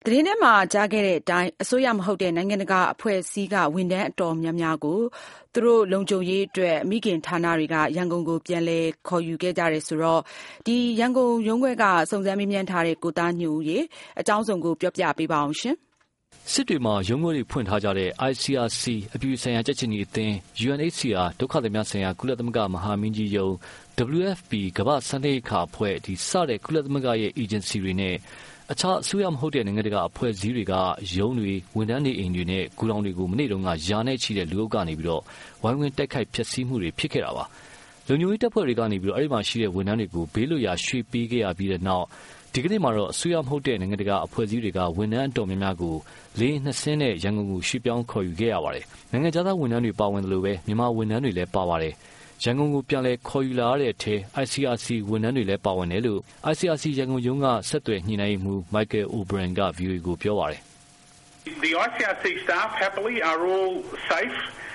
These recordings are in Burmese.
သတင်းထဲမှာကြားခဲ့တဲ့အတိုင်းအစိုးရမဟုတ်တဲ့နိုင်ငံတကာအဖွဲ့အစည်းကဝန်ထမ်းအတော်များများကိုသူတို့လုံခြုံရေးအတွက်မိခင်ဌာနတွေကရန်ကုန်ကိုပြန်လည်ခေါ်ယူခဲ့ကြတယ်ဆိုတော့ဒီရန်ကုန်ရုံးခွဲကစုံစမ်းမေးမြန်းထားတဲ့ကိုသားညိုဦးရေအကြောင်းစုံကိုပြောပြပေးပါအောင်ရှင်စစ်တွေမှာရုံးခွဲတွေဖွင့်ထားကြတဲ့ ICRC အပြည်ပြည်ဆိုင်ရာကြက်ခြေနီအသင်း UNHCR ဒုက္ခသည်များဆိုင်ရာကုလသမဂ္ဂမဟာမင်းကြီးရုံး WFP ကမ္ဘာ့စားနပ်ရိက္ခာအဖွဲ့စတဲ့ကုလသမဂ္ဂရဲ့အေဂျင်စီတွေနဲ့အခြားအစိုးရမဟုတ်တဲ့နိုင်ငံတကာအဖွဲ့အစည်းတွေကရုံးတွေဝန်ထမ်းနေအိမ်တွေနဲ့ဂူတောင်တွေကိုမနေ့တုန်းကယာနဲ့ချီတဲ့လူအုပ်ကနေပြီးတော့ဝိုင်းဝန်းတိုက်ခိုက်ဖျက်ဆီးမှုတွေဖြစ်ခဲ့တာပါလုံခြုံရေးတပ်ဖွဲ့တွေကနေပြီးတော့အဲ့ဒီမှာရှိတဲ့ဝန်ထမ်းတွေကိုဘေးလွတ်ရာရွှေ့ပေးခဲ့ရပြီးတဲ့နောက်ဒီကနေ့မှာတော့အစိုးရမဟုတ်တဲ့နိုင်ငံတကာအဖွဲ့အစည်းတွေကဝန်ထမ်းအတော်များများကိုလေနှစ်စင်းနဲ့ရန်ကုန်ကိုရွှေ့ပြောင်းခေါ်ယူခဲ့ရပါတယ်နိုင်ငံခြားသားဝန်ထမ်းတွေပါဝင်တယ်လို့ပဲမြန်မာဝန်ထမ်းတွေလည်းပါပါတယ်ရန်ကုန်ကိုပြန်လည်ခေါ်ယူလာရတဲ့အထဲ ICRC ဝန်ထမ်းတွေလည်းပါဝင်တယ်လို့ ICRC ရန်ကုန်ရုံးကဆက်သွယ်ညှိနှိုင်းမှု Michael O'Brien က VOA ကိုပြောပါတယ် The ICRC staff happily are all safe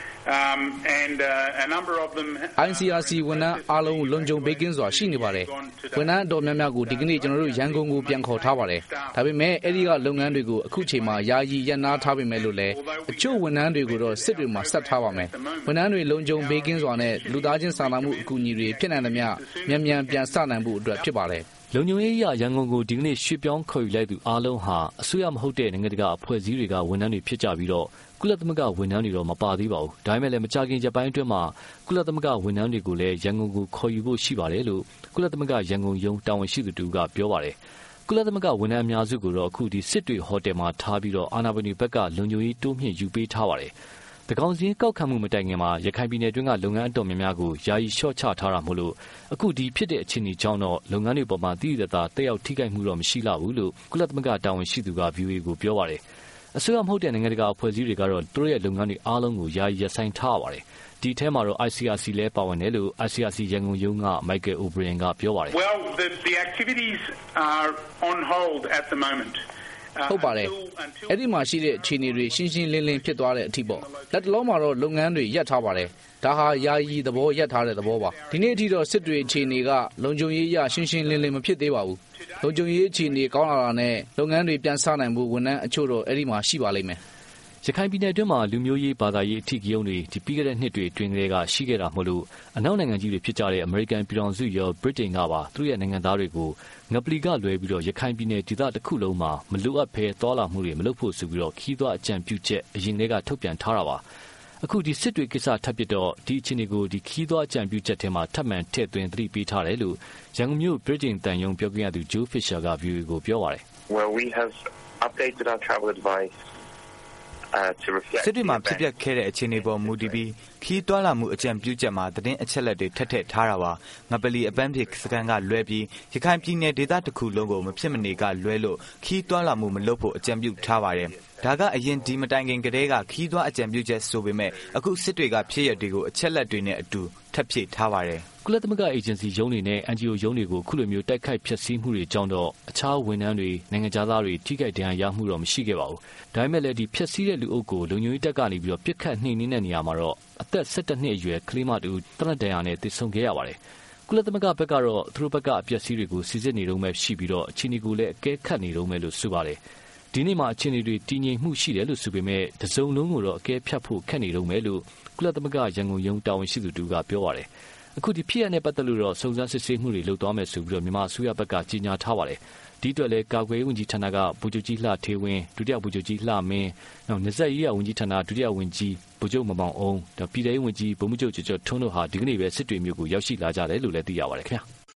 and a number of them ICRC ဝန်ထမ်းအားလုံးလုံခြုံဘေးကင်းစွာရှိနေပါတယ်ဝန်ထမ်းအတော်များများကိုဒီကနေ့ကျွန်တော်တို့ရန်ကုန်ကိုပြန်ခေါ်ထားပါတယ်ဒါပေမဲ့အဲ့ဒီကလုပ်ငန်းတွေကိုအခုချိန်မှာယာယီရပ်နားထားပေမဲ့လို့လည်းအချို့ဝန်ထမ်းတွေကိုတော့စစ်တွေမှာဆက်ထားပါမယ်ဝန်ထမ်းတွေလုံခြုံဘေးကင်းစွာနဲ့လူသားချင်းစာနာမှုအကူအညီတွေဖြစ်နိုင်သမျှမြန်မြန်ပြန်စနိုင်ဖို့အတွက်ဖြစ်ပါတယ်လုံခြုံရေးအရရန်ကုန်ကိုဒီကနေ့ရွှေ့ပြောင်းခေါ်ယူလိုက်သူအားလုံးဟာအစိုးရမဟုတ်တဲ့နိုင်ငံတကာအဖွဲ့အစည်းတွေကဝန်ထမ်းတွေဖြစ်ကြပြီးတော့ကုလသမဂ္ဂဝန်ထမ်းတွေတော့မပါသေးပါဘူးဒါပေမဲ့လည်းမကြခင်ရက်ပိုင်းအတွင်းမှာကုလသမဂ္ဂဝန်ထမ်းတွေကိုလည်းရန်ကုန်ကိုခေါ်ယူဖို့ရှိပါတယ်လို့ကုလသမဂ္ဂရန်ကုန်ရုံးတာဝန်ရှိသူတို့ကပြောပါတယ်ကုလသမဂ္ဂဝန်ထမ်းအများစုကိုတော့အခုဒီစစ်တွေဟိုတယ်မှာထားပြီးတော့အာဏာပိုင်တွေဘက်ကလုံခြုံရေးတိုးမြှင့်ယူပေးထားပါတယ်တကောင်စီကောက်ခံမှုမတိုင်ခင်မှာရခိုင်ပြည်နယ်တွင်းကလုပ်ငန်းအတော်များများကိုယာယီလျှော့ချထားတာမို့လို့အခုဒီဖြစ်တဲ့အခြေအနေကြောင့်တော့လုပ်ငန်းတွေပေါ်မှာတည်တည်သားတက်ရောက်ထိခိုက်မှုတော့မရှိလောက်ဘူးလို့ကုလသမဂ္ဂတာဝန်ရှိသူက VOA ကိုပြောပါတယ်အစိုးရမဟုတ်တဲ့နိုင်ငံတကာအဖွဲ့အစည်းတွေကတော့သူတို့ရဲ့လုပ်ငန်းတွေအားလုံးကိုယာယီရပ်ဆိုင်းထားပါတယ်ဒီထဲမှာတော့ ICRC လည်းပါဝင်တယ်လို့ ICRC ရန်ကုန်ရုံးက Michael O'Brien ကပြောပါတယ် Well the activities are on hold at the moment ဟုတ်ပါတယ်အဲ့ဒီမှာရှိတဲ့အခြေအနေတွေရှင်းရှင်းလင်းလင်းဖြစ်သွားတဲ့အထိပေါ့လက်တလုံးမှာတော့လုပ်ငန်းတွေရပ်ထားပါတယ်ဒါဟာယာယီသဘောရပ်ထားတဲ့သဘောပါဒီနေ့အထိတော့စစ်တွေအခြေအနေကလုံခြုံရေးရရှင်းရှင်းလင်းလင်းမဖြစ်သေးပါဘူးလုံခြုံရေးအခြေအနေကောင်းလာတာနဲ့လုပ်ငန်းတွေပြန်စနိုင်ဖို့ဝန်ထမ်းအချို့တော့အဲ့ဒီမှာရှိပါလိမ့်မယ်ရခိုင်ပြည်နယ်အတွင်းမှာလူမျိုးရေးဘာသာရေးအထီးကရုံးတွေဒီပြီးခဲ့တဲ့နှစ်တွေအတွင်းကလေးကရှိခဲ့တာမို့လို့အနောက်နိုင်ငံကြီးတွေဖြစ်ကြတဲ့အမေရိကန်ပြည်ထောင်စုရောဗြိတိန်ကပါသူတို့ရဲ့နိုင်ငံသားတွေကိုငပလီကလွဲပြီးတော့ရခိုင်ပြည်နယ်ဒေသတစ်ခုလုံးမှာမလိုအပ်ဘဲသွာလာမှုတွေမလုပ်ဖို့ဆိုပြီးတော့ခီးသွွားအကြံပြုချက်အရင်ကတည်းကထုတ်ပြန်ထားတာပါအခုဒီစစ်တွေကိစ္စထပ်ဖြစ်တော့ဒီအခြေအနေကိုဒီခီးသွွားအကြံပြုချက်ထဲမှာထပ်မံထည့်သွင်းသတိပေးထားတယ်လို့ရန်ကုန်မြို့ဗြိတိန်တန်ယုံပြောခွင့်ရသူဂျိုးဖစ်ရှာက VOA ကိုပြောပါတယ် Well we have updated our travel advice စစ်တွေမှာဖြစ်ပျက်ခဲ့တဲ့အခြေအနေပေါ်မူတည်ပြီးခီးသွွာလာမှုအကြံပြုချက်မှာသတင်းအချက်လက်တွေထပ်ထည့်ထားတာပါငပလီအပန်းဖြေစကန်ကလွဲပြီးရခိုင်ပြည်နယ်ဒေသတစ်ခုလုံးကိုမဖြစ်မနေကလွဲလို့ခီးသွွာလာမှုမလုပ်ဖို့အကြံပြုထားပါတယ်ဒါကအရင်ဒီမတိုင်ခင်ကတည်းကခီးသွွာအကြံပြုချက်ဆိုပေမဲ့အခုစစ်တွေကဖြစ်ရတွေကိုအချက်လက်တွေနဲ့အတူထပ်ဖြည့်ထားပါတယ်ကုလသမဂ္ဂအေဂျင်စီရုံးတွေနဲ့ NGO ရုံးတွေကိုခုလိုမျိုးတိုက်ခိုက်ဖျက်ဆီးမှုတွေကြောင့်တော့အခြားဝန်ထမ်းတွေနိုင်ငံခြားသားတွေထိခိုက်ဒဏ်ရာရမှုတော့မရှိခဲ့ပါဘူး။ဒါပေမဲ့လည်းဒီဖျက်ဆီးတဲ့လူအုပ်ကိုလုံခြုံရေးတပ်ကနေပြီးတော့ပြစ်ခတ်နှိမ်နင်းတဲ့နေရာမှာတော့အသက်17နှစ်အရွယ်ကလေးမတူတနက်ဒဏ်ရာနဲ့သေဆုံးခဲ့ရပါတယ်။ကုလသမဂ္ဂဘက်ကတော့သူတို့ဘက်ကအပျက်စီးတွေကိုစစ်စစ်နေတုန်းပဲရှိပြီးတော့အခြေအနေကိုလည်းအကဲခတ်နေတုန်းပဲလို့ဆိုပါတယ်။ဒီနေ့မှာအခြေအနေတွေတည်ငြိမ်မှုရှိတယ်လို့ဆိုပေမဲ့တစုံလုံးကိုတော့အကဲဖြတ်ဖို့ခက်နေတုန်းပဲလို့ကုလသမဂ္ဂရန်ကုန်ရုံးတာဝန်ရှိသူတို့ကပြောပါတယ်။အခုဒီဖြစ်ရတဲ့ပတ်သက်လို့တော့စုံစမ်းစစ်ဆေးမှုတွေလုပ်သွားမယ်ဆိုပြီးတော့မြန်မာအစိုးရဘက်ကကြေညာထားပါတယ်။ဒီအတွက်လည်းကာကွယ်ရေးဝန်ကြီးဌာနကဗိုလ်ချုပ်ကြီးလှထေဝင်းဒုတိယဗိုလ်ချုပ်ကြီးလှမင်းနောက်နယ်စပ်ရေးရာဝန်ကြီးဌာနဒုတိယဝန်ကြီးဗိုလ်ချုပ်မမောင်အောင်ပြည်ထောင်ဝန်ကြီးဗိုလ်မှူးချုပ်ကျော်ကျော်ထွန်းတို့ဟာဒီကနေ့ပဲစစ်တွေမြို့ကိုရောက်ရှိလာကြတယ်လို့လည်းသိရပါတယ်ခင်ဗျာ။